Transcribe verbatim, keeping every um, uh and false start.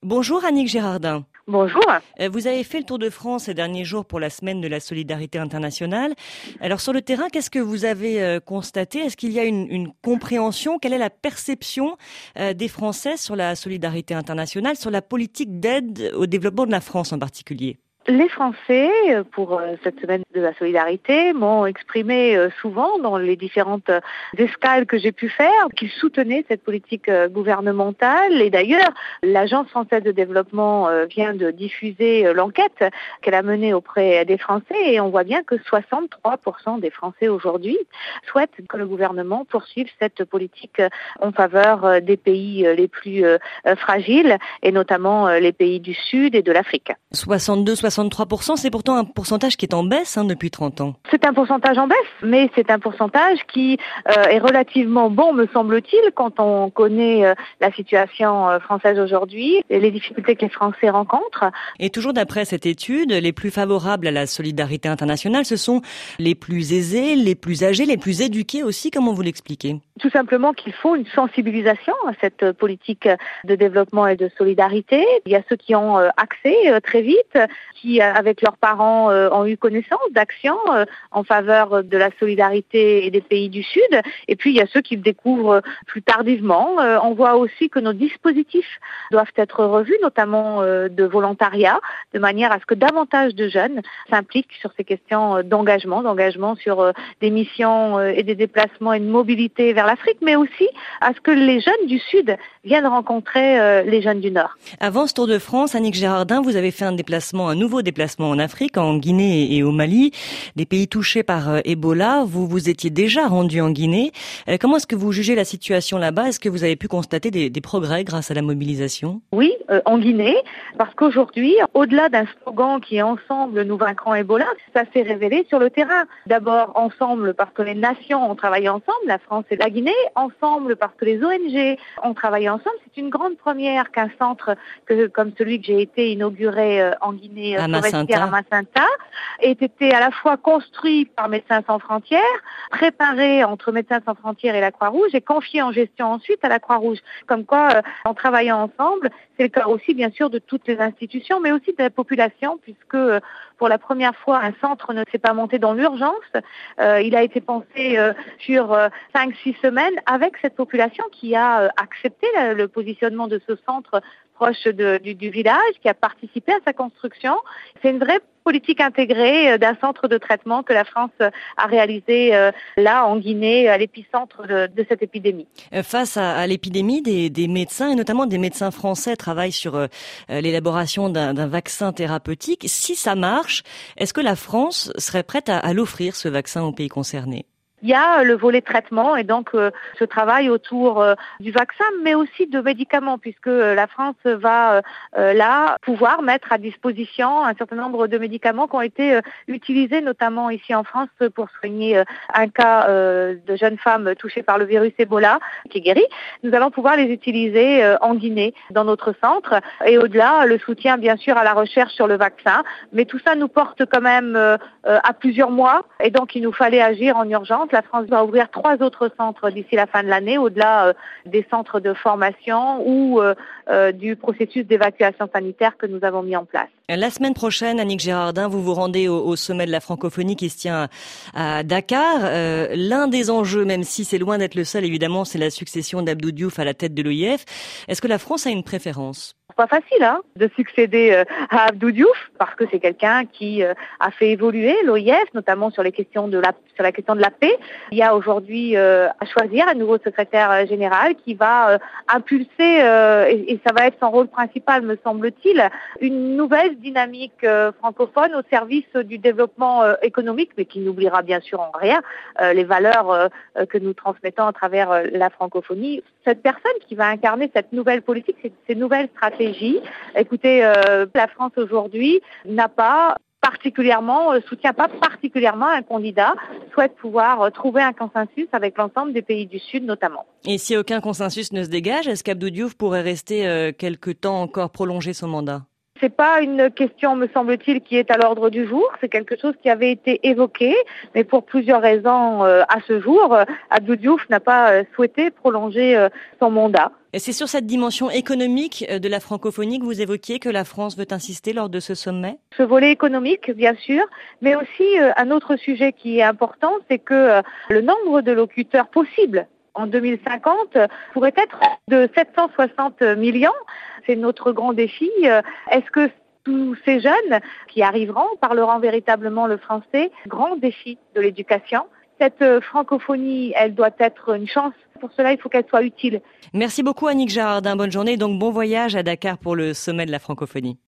Bonjour Annick Girardin. Bonjour. Vous avez fait le tour de France ces derniers jours pour la semaine de la solidarité internationale. Alors sur le terrain, qu'est-ce que vous avez constaté? Est-ce qu'il y a une, une compréhension? Quelle est la perception des Français sur la solidarité internationale, sur la politique d'aide au développement de la France en particulier? Les Français, pour cette semaine de la solidarité, m'ont exprimé souvent dans les différentes escales que j'ai pu faire qu'ils soutenaient cette politique gouvernementale. Et d'ailleurs, l'Agence française de développement vient de diffuser l'enquête qu'elle a menée auprès des Français et on voit bien que soixante-trois pour cent des Français aujourd'hui souhaitent que le gouvernement poursuive cette politique en faveur des pays les plus fragiles et notamment les pays du Sud et de l'Afrique. soixante-deux, soixante-trois pour cent, c'est pourtant un pourcentage qui est en baisse hein, depuis trente ans. C'est un pourcentage en baisse, mais c'est un pourcentage qui euh, est relativement bon, me semble-t-il, quand on connaît euh, la situation euh, française aujourd'hui et les difficultés que les Français rencontrent. Et toujours d'après cette étude, les plus favorables à la solidarité internationale, ce sont les plus aisés, les plus âgés, les plus éduqués aussi, comment vous l'expliquez? Tout simplement qu'il faut une sensibilisation à cette politique de développement et de solidarité. Il y a ceux qui ont accès très vite, qui avec leurs parents ont eu connaissance d'actions en faveur de la solidarité et des pays du Sud. Et puis il y a ceux qui le découvrent plus tardivement. On voit aussi que nos dispositifs doivent être revus, notamment de volontariat, de manière à ce que davantage de jeunes s'impliquent sur ces questions d'engagement, d'engagement sur des missions et des déplacements et de mobilité vers l'Afrique, mais aussi à ce que les jeunes du Sud viennent rencontrer euh, les jeunes du Nord. Avant ce Tour de France, Annick Girardin, vous avez fait un déplacement, un nouveau déplacement en Afrique, en Guinée et au Mali, des pays touchés par euh, Ebola. Vous vous étiez déjà rendu en Guinée. Euh, comment est-ce que vous jugez la situation là-bas? Est-ce que vous avez pu constater des, des progrès grâce à la mobilisation? Oui, euh, en Guinée, parce qu'aujourd'hui, au-delà d'un slogan qui est Ensemble, nous vaincrons Ebola, ça s'est révélé sur le terrain. D'abord, ensemble, parce que les nations ont travaillé ensemble, la France et la Guinée, ensemble parce que les O N G ont travaillé ensemble. C'est une grande première qu'un centre que, comme celui que j'ai été inauguré euh, en Guinée à forestière à Macenta ait été à la fois construit par Médecins sans frontières, préparé entre Médecins sans frontières et la Croix-Rouge et confié en gestion ensuite à la Croix-Rouge. Comme quoi, euh, en travaillant ensemble, c'est le cas aussi bien sûr de toutes les institutions, mais aussi de la population, puisque euh, pour la première fois, un centre ne s'est pas monté dans l'urgence. Euh, il a été pensé euh, sur euh, cinq six semaines avec cette population qui a euh, accepté le, le positionnement de ce centre proche de, du, du village, qui a participé à sa construction. C'est une vraie politique intégrée d'un centre de traitement que la France a réalisé euh, là en Guinée, à l'épicentre de, de cette épidémie. Face à, à l'épidémie, des, des médecins, et notamment des médecins français, travaillent sur euh, l'élaboration d'un, d'un vaccin thérapeutique. Si ça marche, est-ce que la France serait prête à, à l'offrir, ce vaccin, aux pays concernés? Il y a le volet traitement et donc euh, ce travail autour euh, du vaccin, mais aussi de médicaments, puisque euh, la France va euh, là pouvoir mettre à disposition un certain nombre de médicaments qui ont été euh, utilisés, notamment ici en France, pour soigner euh, un cas euh, de jeune femme touchée par le virus Ebola qui est guérie. Nous allons pouvoir les utiliser euh, en Guinée, dans notre centre, et au-delà, le soutien bien sûr à la recherche sur le vaccin. Mais tout ça nous porte quand même euh, à plusieurs mois, et donc il nous fallait agir en urgence. La France va ouvrir trois autres centres d'ici la fin de l'année, au-delà euh, des centres de formation ou euh, euh, du processus d'évacuation sanitaire que nous avons mis en place. La semaine prochaine, Annick Girardin, vous vous rendez au, au sommet de la francophonie qui se tient à, à Dakar. Euh, l'un des enjeux, même si c'est loin d'être le seul, évidemment, c'est la succession d'Abdou Diouf à la tête de l'O I F. Est-ce que la France a une préférence ? C'est pas facile hein, de succéder euh, à Abdou Diouf parce que c'est quelqu'un qui euh, a fait évoluer l'O I F, notamment sur les questions de la sur la question de la paix. Il y a aujourd'hui euh, à choisir un nouveau secrétaire général qui va euh, impulser euh, et, et ça va être son rôle principal, me semble-t-il, une nouvelle dynamique euh, francophone au service du développement euh, économique, mais qui n'oubliera bien sûr en rien euh, les valeurs euh, que nous transmettons à travers euh, la francophonie. Cette personne qui va incarner cette nouvelle politique, ces, ces nouvelles stratégies. Écoutez, euh, la France aujourd'hui n'a pas particulièrement, euh, soutient pas particulièrement un candidat, souhaite pouvoir euh, trouver un consensus avec l'ensemble des pays du Sud notamment. Et si aucun consensus ne se dégage, est-ce qu'Abdou Diouf pourrait rester euh, quelque temps encore, prolonger son mandat ? C'est pas une question, me semble-t-il, qui est à l'ordre du jour. C'est quelque chose qui avait été évoqué, mais pour plusieurs raisons, euh, à ce jour, euh, Abdou Diouf n'a pas euh, souhaité prolonger euh, son mandat. Et c'est sur cette dimension économique de la francophonie que vous évoquiez que la France veut insister lors de ce sommet? Ce volet économique, bien sûr, mais aussi euh, un autre sujet qui est important, c'est que euh, le nombre de locuteurs possibles en deux mille cinquante pourrait être de sept cent soixante millions. C'est notre grand défi. Est-ce que tous ces jeunes qui arriveront parleront véritablement le français? Grand défi de l'éducation. Cette francophonie, elle doit être une chance. Pour cela, il faut qu'elle soit utile. Merci beaucoup Annick Girardin. Bonne journée. Donc bon voyage à Dakar pour le sommet de la francophonie.